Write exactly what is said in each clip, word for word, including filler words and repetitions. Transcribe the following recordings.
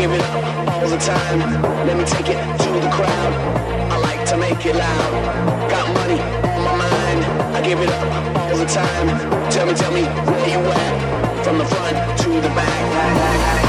give it up all the time. Let me take it to the crowd. I like to make it loud. Got money on my mind. I give it up all the time. Tell me, tell me where you at. From the front to the back.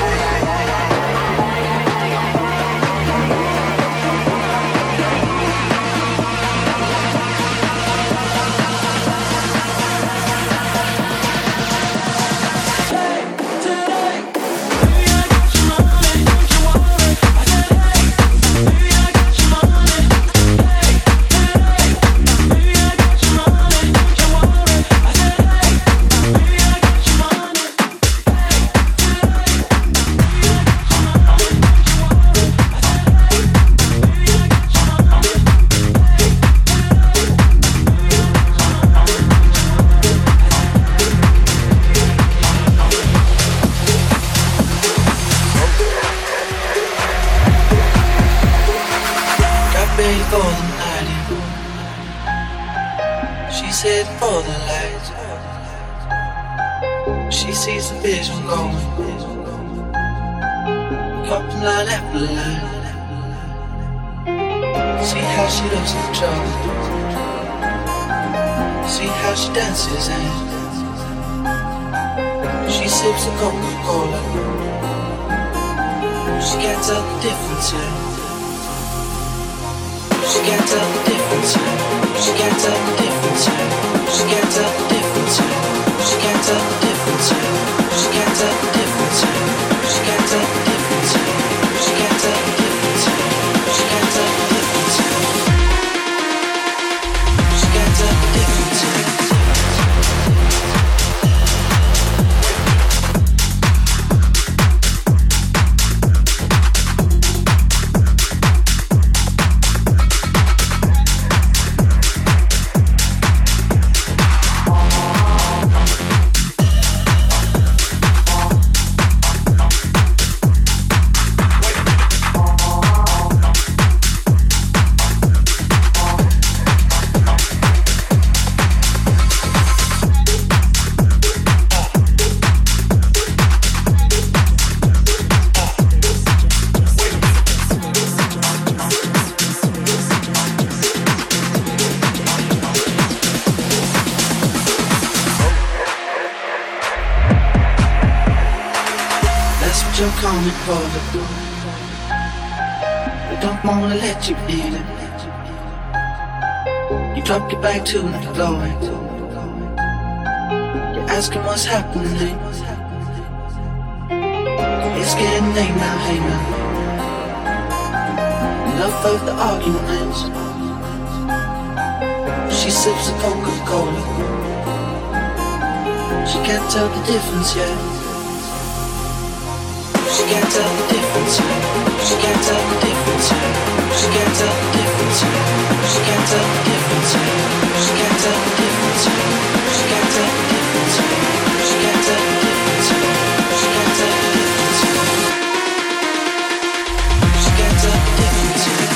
To the floor, you're asking what's happening. It's getting late now, hey now. Enough of the arguments. She sips a Coca-Cola. She can't tell the difference yet. She can't tell the difference yet. She can't tell the difference yet. She can't tell the difference yet. She can't tell the difference yet. She can't tell the difference yet. She can't tell the difference yet. She can't tell the difference yet. She can't tell the difference yet. She can't tell the difference yet.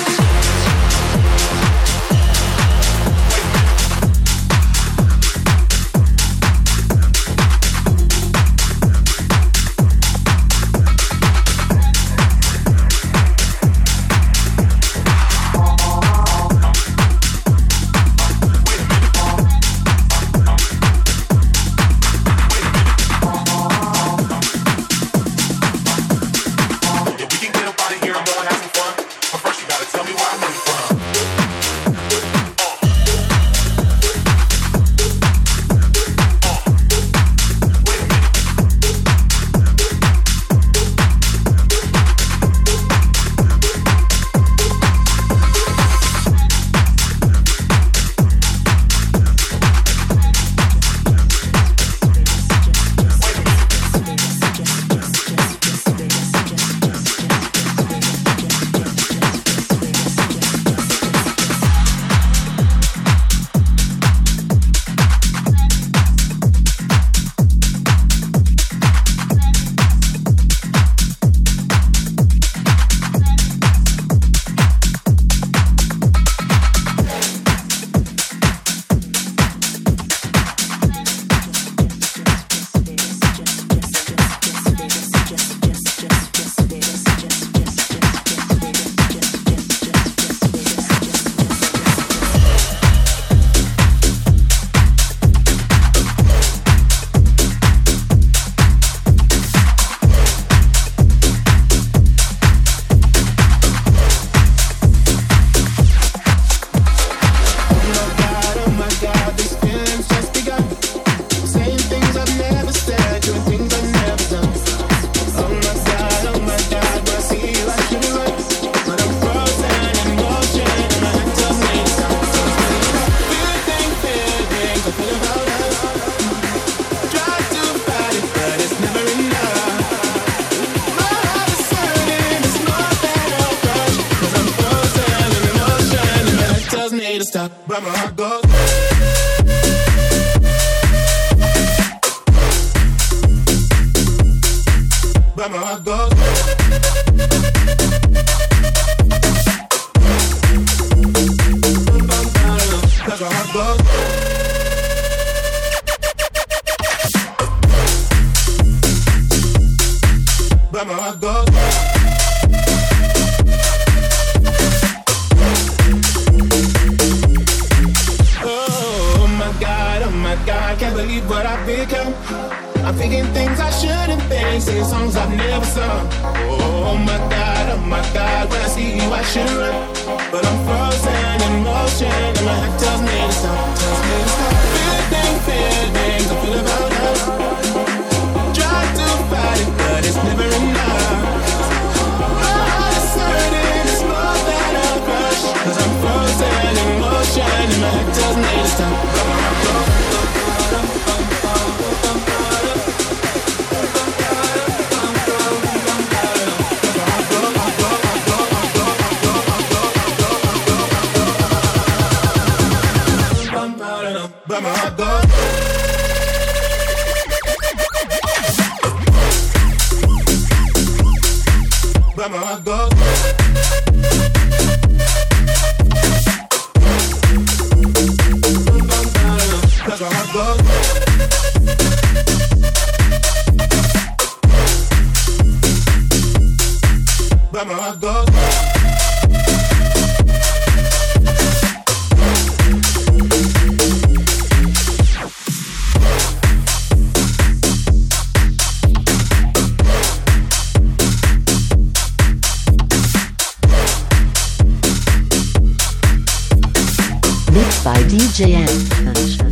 where my heart goes. That's where my heart goes. Where my heart goes. Oh my God, oh my God, can't believe what I've become. I'm thinking things I shouldn't think, singing songs I've never sung. Oh my God, oh my God, when I see you I should run, but I'm frozen in motion and my head tells me to stop, tells me to stop. Feeling, feelings I feel about us. Try to fight it, but it's never enough. My heart is hurting, it's more than a crush, 'cause I'm frozen in motion and my head tells me to stop. Where my heart goes. Where my heart goes. That's where my heart goes. Where my heart goes. Mixed by D J N.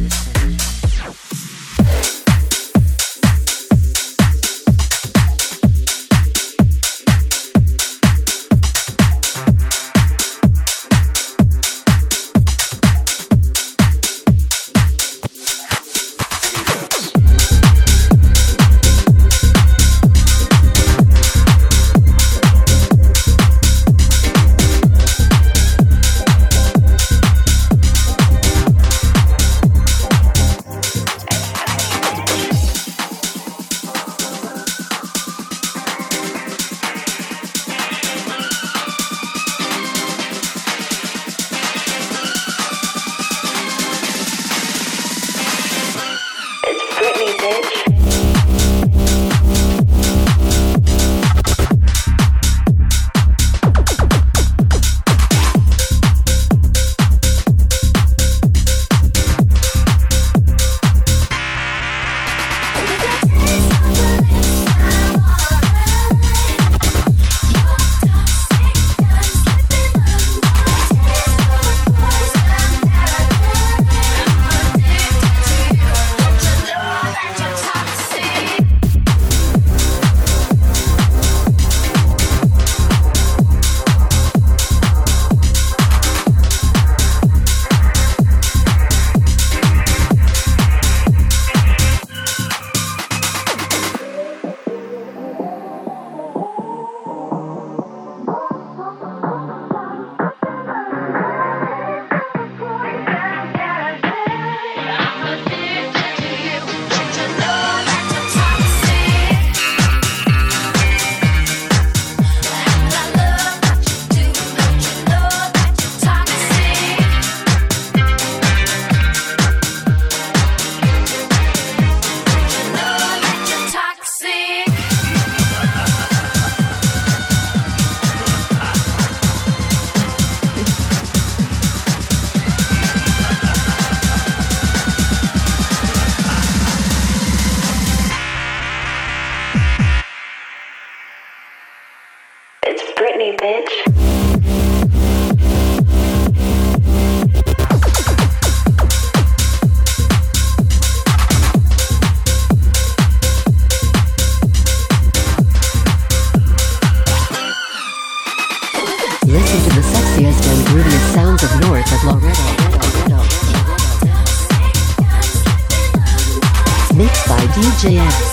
Mixed by D J X.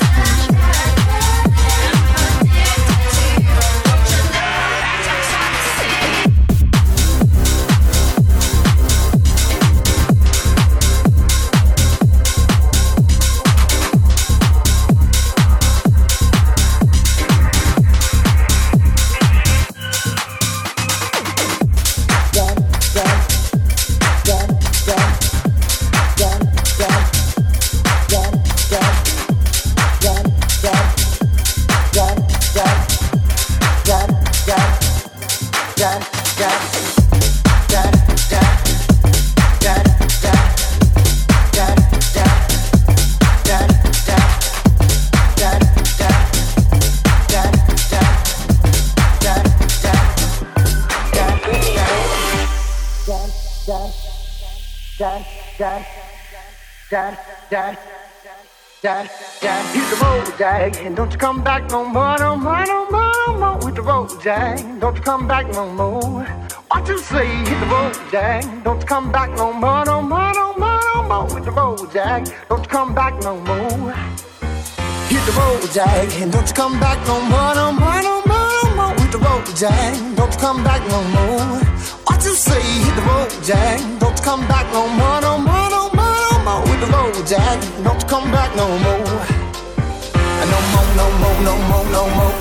Jack, Jack, Jack, Jack, hit the road, Jack, and don't you come back no more, no more, no more, no more. With the road, Jack, don't you come back no more. What you say? Hit the road, Jack, don't you come back no more, no more, no more, no more. With the road, Jack, don't you come back no more. Hit the road, Jack, and don't you come back no more, no more, no more, no more. With the road, Jack, don't you come back no more. What you say? Hit the road, Jack, don't you come back no more, no more, no more, no more. With the road, Jack, don't you come back no more. No more, no more, no more, no more.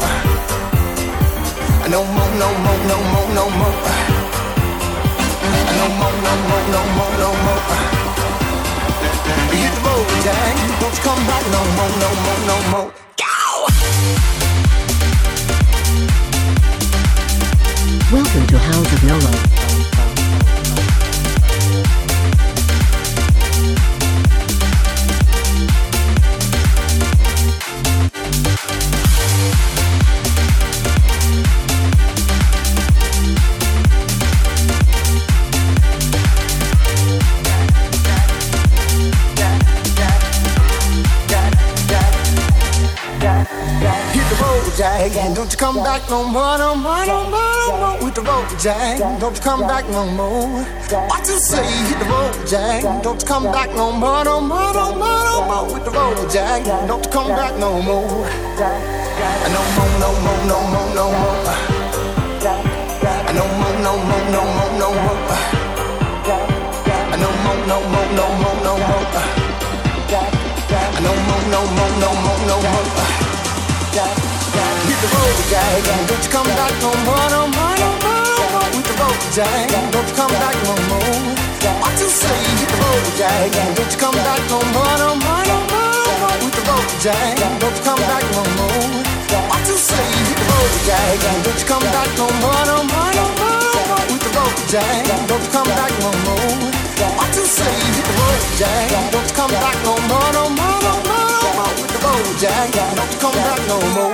No more, no more, no more, no more. No more, no more, no more, no more. Hit the road, Jack, don't you come back no more, no more, no more. Welcome to House of Nolo. Jack, and don't you come back no more, no more, no more, no more. With the road, Jack, don't you come back no more. What you say? Hit the road, Jack, don't you come back no more, no more, no more, no more. With the road, Jack, don't you come back no more. No more, no more, no more, no more. No more, no more, no more, no more. No more, no more, no more, no more. No more, no more, no more, no more. Hit the road, Jack, don't you come back no more, no more, no more, no more. With the road, Jack, don't you come back no more. What you say? Hit the road, Jack, don't you come back no more, no more, no more, no more. With the road, Jack, don't you come back no more. What you say? Hit the road, Jack, don't you come back no more, no more, no more, no more. With the road, Jack, don't you come back no more. What you say? Hit the road, Jack, don't you come back no more, no more, no more, no more. With the road, Jack, don't you come back no more.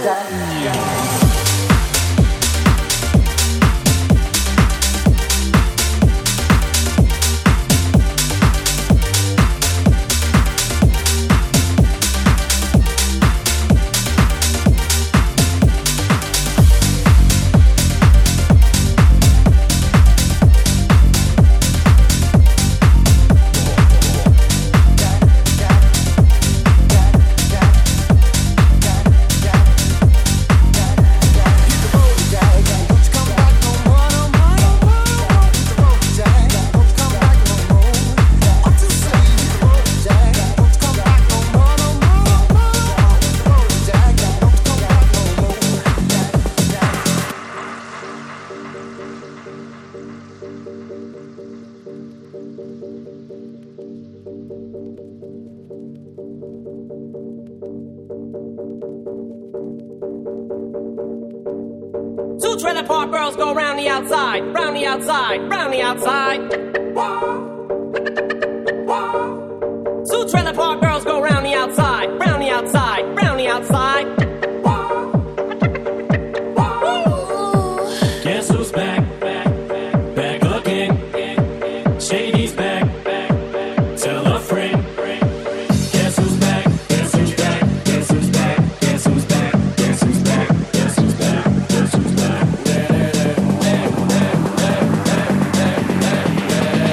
Two trailer park girls go round the outside, round the outside, round the outside. Two trailer park girls go round the outside, round the outside, round the outside. Guess who's back? Back, back again. Shady's back. Tell a friend. Guess who's back? Guess who's back? Guess who's back? Guess who's back? Guess who's back? Guess who's back? Guess who's back?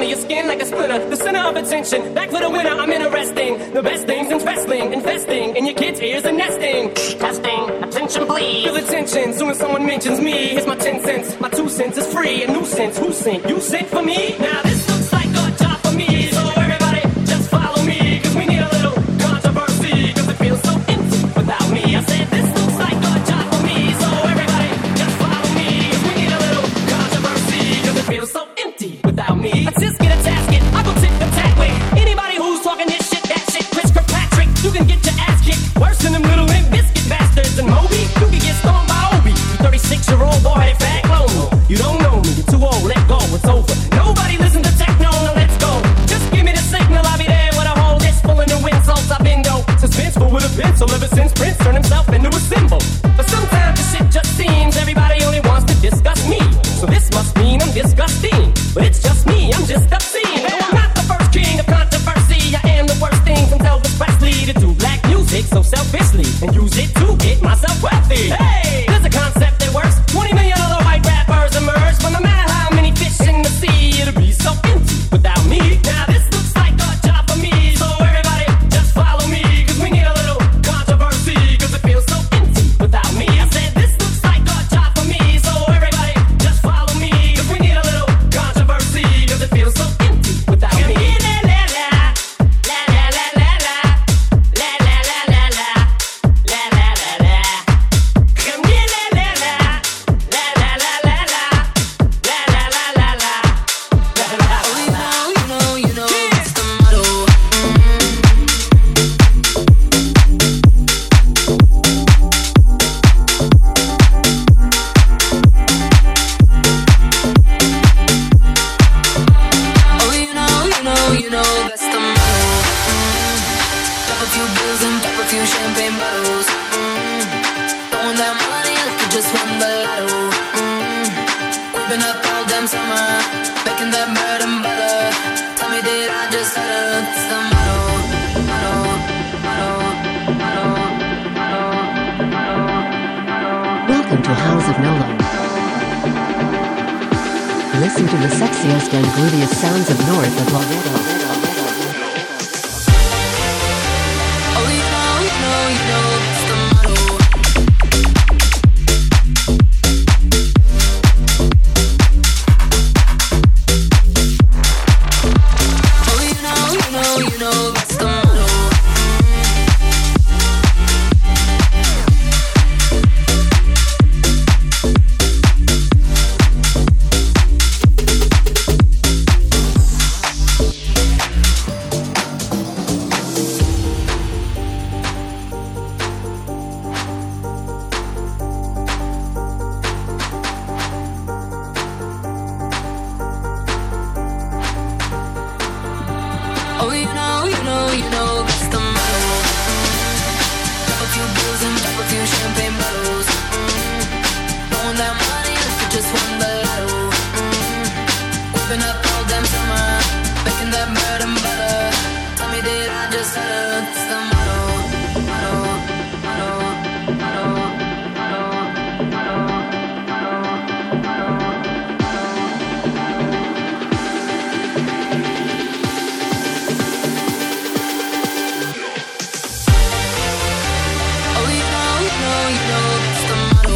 your skin like a splinter. The center of attention, back for the winner, I'm interesting. The best things in wrestling, investing in your kids' ears and nesting. Testing, attention please. Feel the tension, soon as someone mentions me. Here's my ten cents, my two cents is free. A nuisance, who sent? You sent for me? Now this looks like a job for me. So everybody, just follow me. Cause we need a little controversy. Cause it feels so empty without me. I said this looks like a job for me. So everybody, just follow me. Cause we need a little controversy. Cause it feels so empty without me. I just get a tasket, I go tip the tat way. Anybody who's talking this shit, that shit, Chris Kirkpatrick, you can get your ass kicked. Worse than them little Limp Bizkit bastards and Moby. You can get stoned by Obi. You thirty-six-year-old boy, that fag clone. You don't know me, you're too old, let go, it's over. Nobody listen to techno, now let's go. Just give me the signal, I'll be there with a whole list full of new insults. I've been though suspenseful with a pencil ever since Prince turned himself into a symbol. But sometimes the shit just seems everybody only wants to discuss me. So this must mean I'm disgusting. But it's just me, I'm just obscene. No, I'm not the first king of controversy. I am the worst thing from Elvis Presley to do black music so selfishly and use it to get myself wealthy. Hey, there's a concept that works. twenty million other white rappers emerge, but no matter how many fish in the sea, it'll be so empty without me. Now this looks like a job for me, so everybody just follow me, cause we need a little controversy, cause it feels so empty without me. I said this looks like a job for me, so everybody just follow me, cause we need a little controversy, cause it feels so empty without me. Welcome to House of Nolo. Listen to the sexiest and gluteus sounds of north of Laredo. Oh, you know, you know, you know, that's the motto. Oh, you know, you know, you know, that's the motto. Oh, you know, you know, you know, that's the motto. Pop a few bills and pop a few champagne bottles. Mm. Throwing that money like you just won the lotto. Mm. Whipping up all damn summer, making that bread and butter. Tell me, did I just stutter? That's the motto, motto, motto, motto, motto, motto, motto, motto. Oh, you know, you know, you know, that's the motto.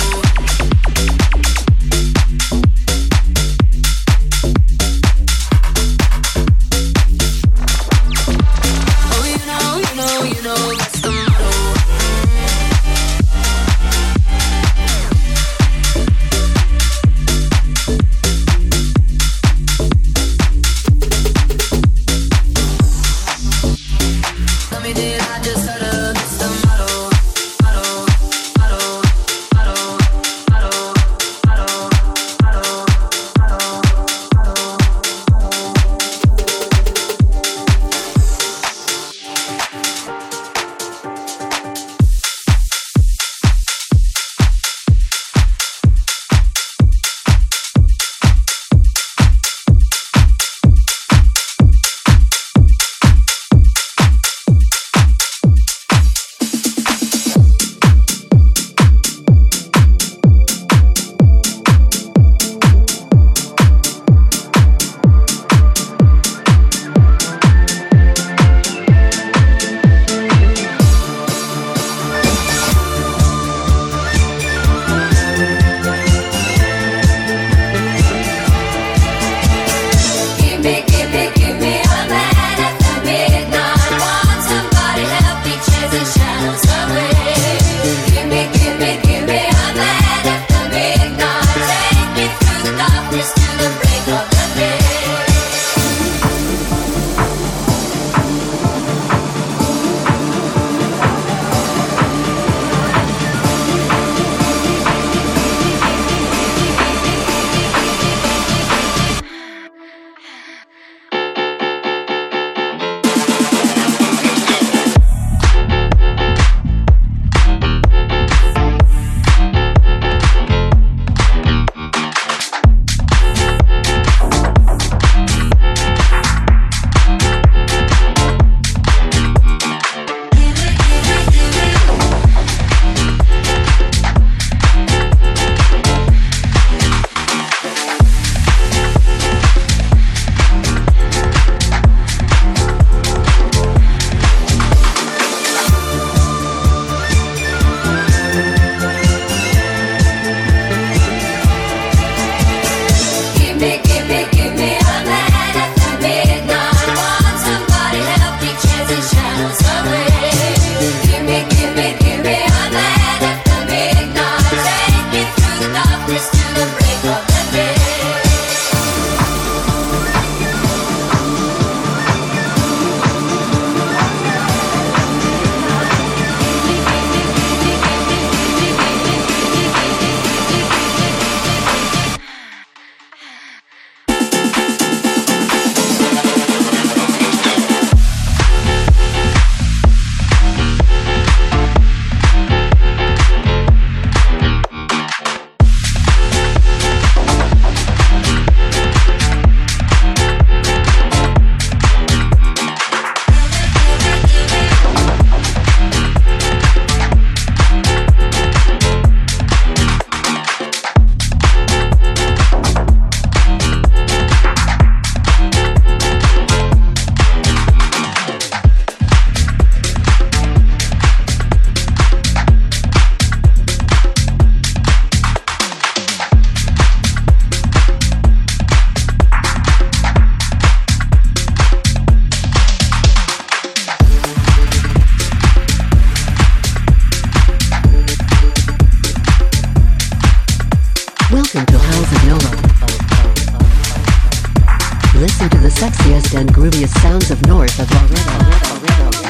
to the sexiest and grooviest sounds of north of Laredo.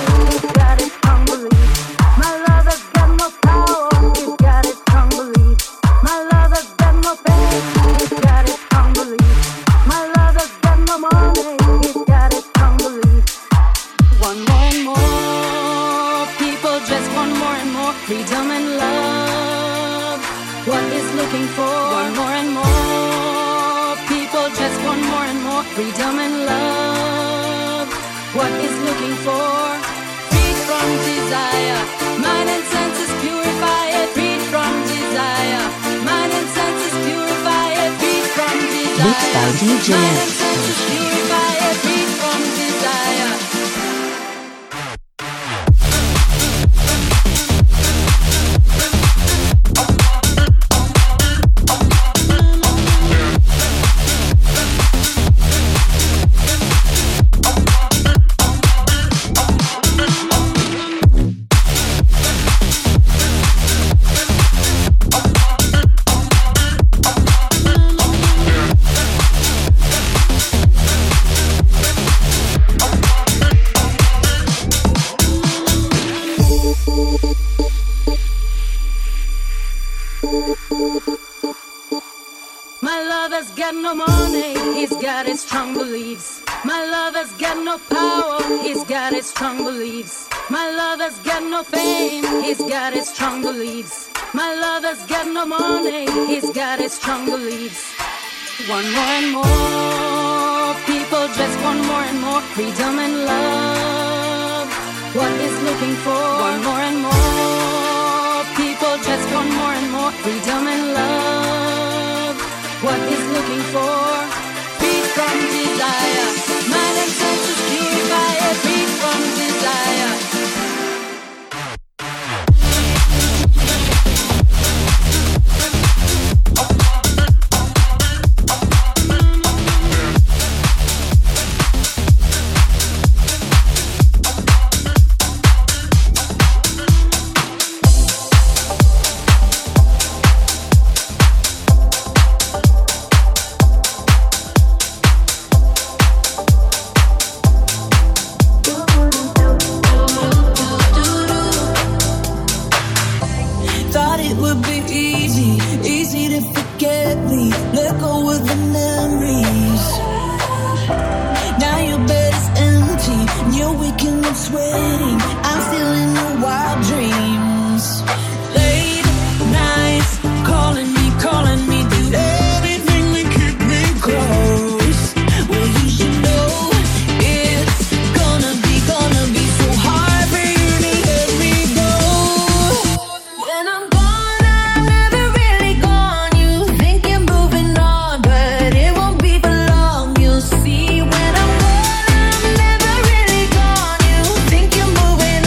Freedom and love, what is looking for? One more and more people just want more and more freedom and love, what is looking for? Freed from desire, mind and senses purify it. Freed from desire, mind and senses purify it. Freed from desire, Mixed by D J mind and senses purify it. Freed from desire. My lover's got no money, he's got his strong beliefs. My lover's got no power, he's got his strong beliefs. My lover's got no fame, he's got his strong beliefs. My lover's got no money, he's got his strong beliefs. One more and more people just want more and more freedom and love, what is looking for? One more and more people just want more and more freedom and love, what is looking for? Freed from desire, mind and senses purify it. Freed from desire. Moving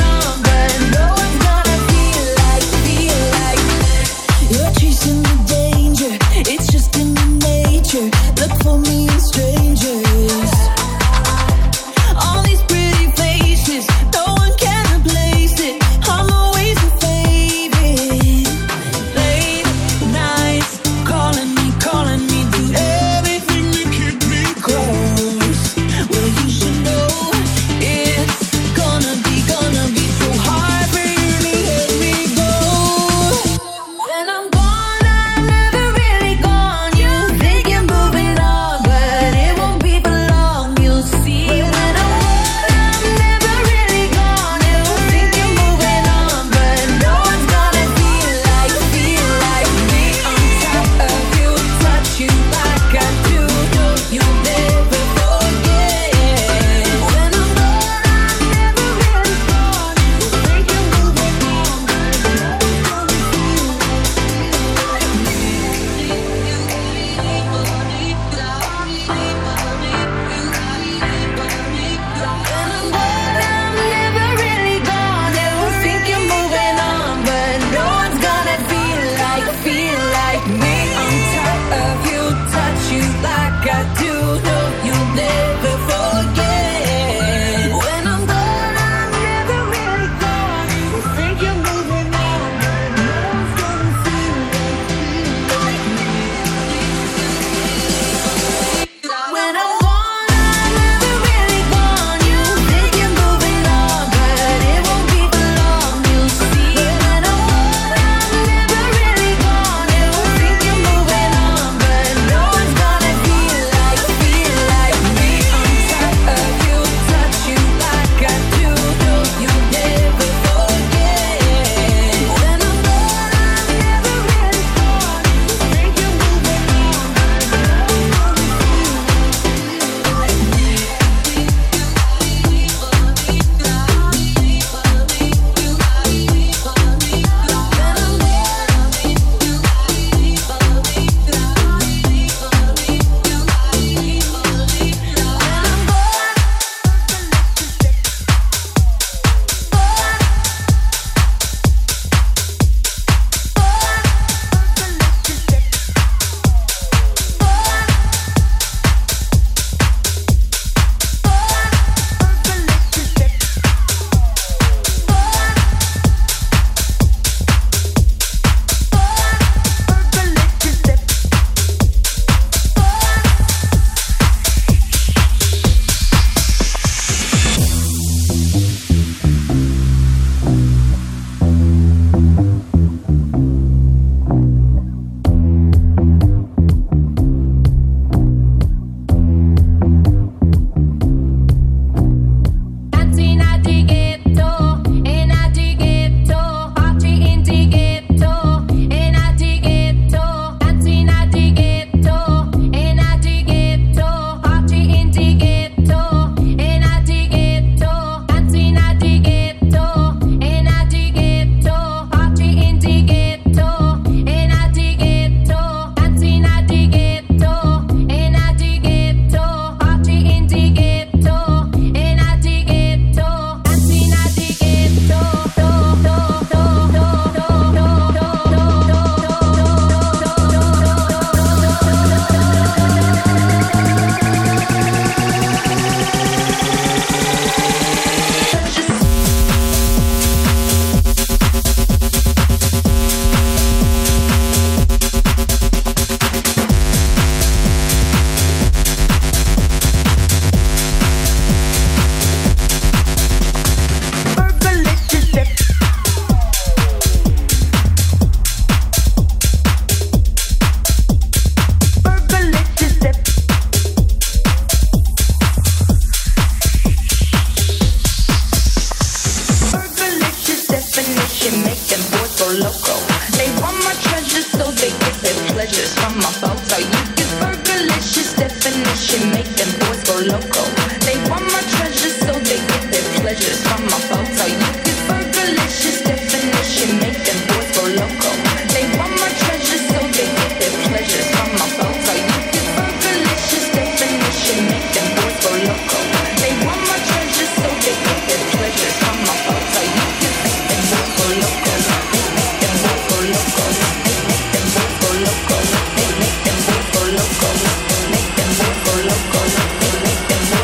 pleasures from my thoughts. Are you get burgerlicious definition? Make them boys go loco. They want my treasures, so they get their pleasures from my thoughts. Are you get burgerlicious definition? Make them boys go loco. They want my treasures, so they get their pleasures from my thoughts. Are you get burgerlicious definition? Make them boys go loco. They want my treasures, so they get their pleasures from my thoughts. Are you get make them boys go loco? Make make them boys go loco. Make make them boys go loco. Make make them boys go loco. Make them boys go loco. Make make them boys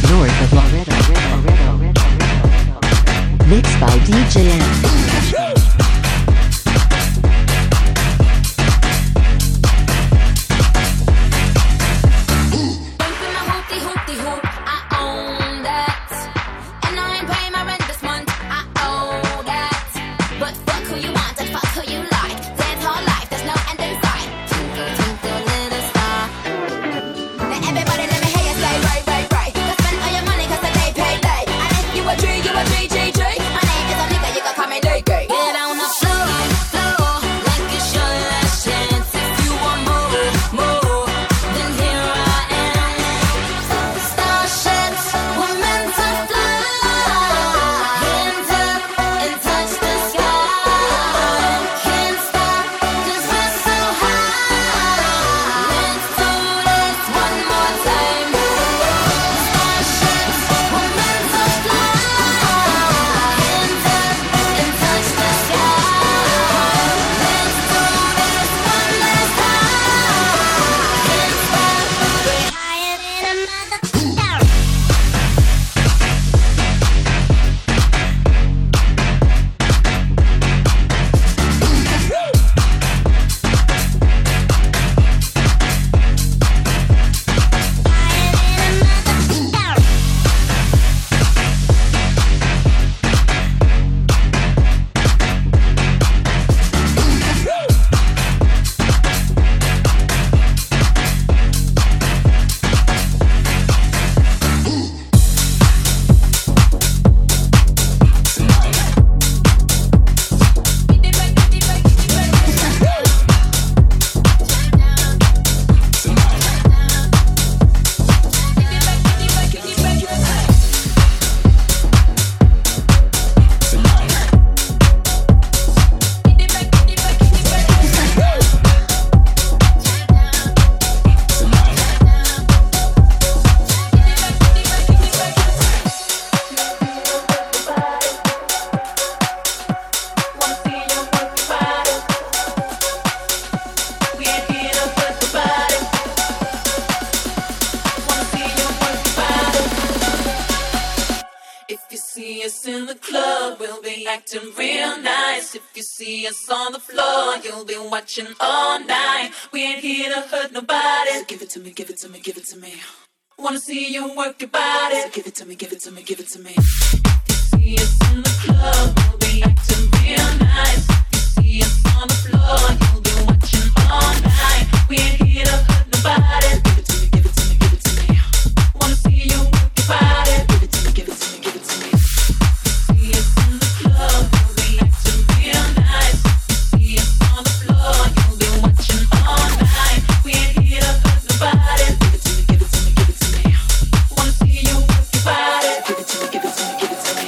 north of Loretto. Mixed by D J M. acting real nice. If you see us on the floor, you'll be watching all night. We ain't here to hurt nobody. So give it to me, give it to me, give it to me. Wanna see you work your body. So give it to me, give it to me, give it to me. If you see us in the club, we'll be acting real nice. If you see us on the floor, you'll be watching all night. We ain't here to hurt nobody. Give it to me, give it to me, give it to me. Wanna see you work your body. Give it to me, give it to me, give it to me. See us in the club, we'll be acting real nice. See us on the floor, you'll be watching all night. We ain't here to hurt nobody. Give it to me, give it to me, give it to me. Wanna see you work your body. Give it to me, give it to me, give it to me.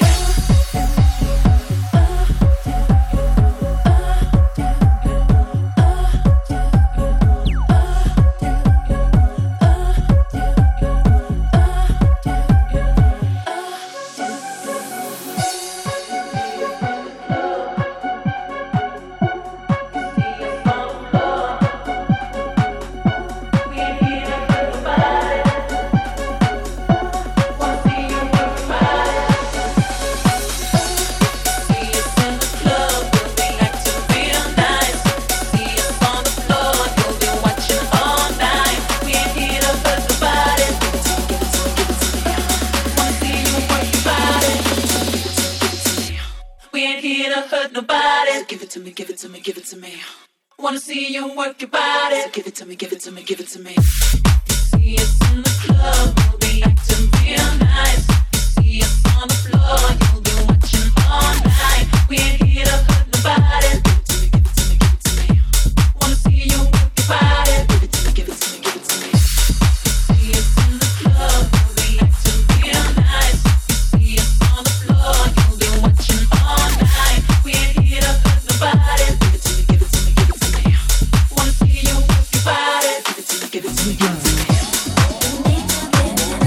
Give it to me, give it to me. Wanna see you work your body. So give it to me, give it to me, give it to me. See us in the club, we'll be acting real nice. See us on the floor, you'll be watching all night. We ain't here to hurt nobody. Give it to me, give it to me, give it to me. Wanna see you work your body. Give it to me, give it to me, give it to me. See us in the club, we'll be acting real nice. See us on the floor, you'll be watching all night. We ain't here to hurt nobody. Give it to me, give it to me, give it to me. Wanna see you work your body. Give it to me, give it to me, give it to me.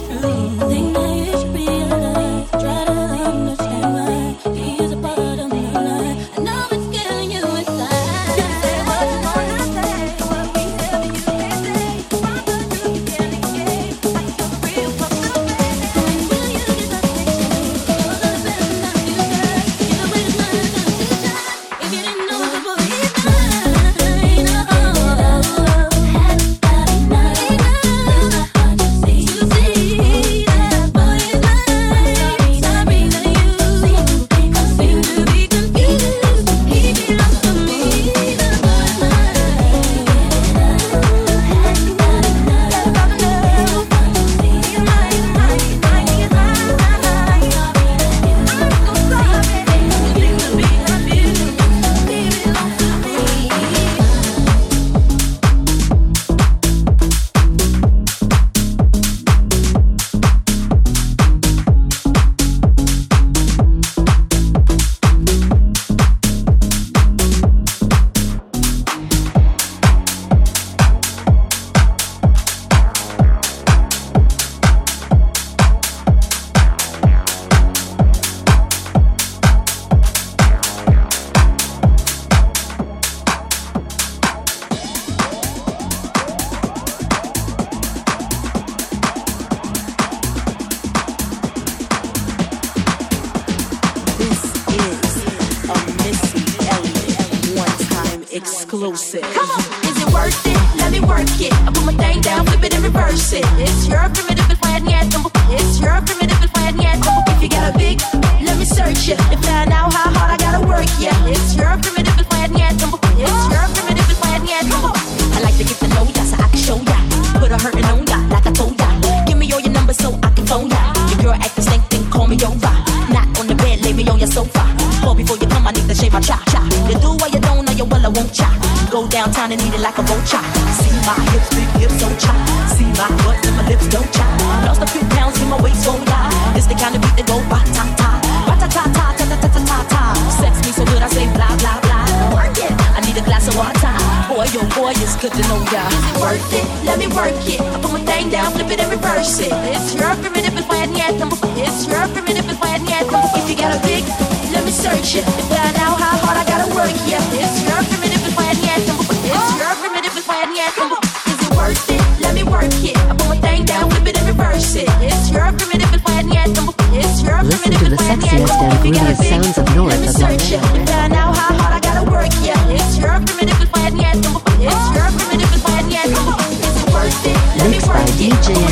Exclusive. Come on, is it worth it? Let me work it. I put my thing down, flip it and reverse it. It's your primitive and fine yet. It's your primitive and fine yet. If you got a big, let me search it and find out how hard I gotta work. Yeah, it's your primitive and fine yet. It's your primitive and fine yet. I like to get to know ya so I can show ya. Put a hurtin' on ya like I told ya. Give me all your numbers so I can phone ya. Your girl act the same thing, call me over. Not on the bed, lay me on your sofa. Call before you come, I need to shave my cha cha. You do what you don't, know you well I won't cha. Go downtown and eat it like a vulture. See my hips, big hips, don't chop. See my butt and my lips don't chop. Lost a few pounds in my waist, oh yeah. It's the kind of beat that go ba-ta-ta. Ba-ta-ta-ta, ta-ta-ta-ta-ta. Sex me so good I say blah, blah, blah. Work it, I need a glass of water. Boy, oh boy, it's good to know ya. Is it worth it? Let me work it. I put my thing down, flip it and reverse it. It's your primitive and fine yet. It's your primitive and fine yet. If you got a big, let me search it and find out how hard I gotta work. Yeah, it's your primitive and fine yet. It's your primitive and fine yet. Is it worth it? Let me work it. I put my thing down, flip it and reverse it. It's your primitive and fine yet. It's your Listen to the sexiest and grooviest sounds of north of Los Angeles. Find out how hard I gotta work. Yeah, it's your primitive and fine yet. It's your primitive and fine yet. Is it worth it? Let me Mixed by work D it. J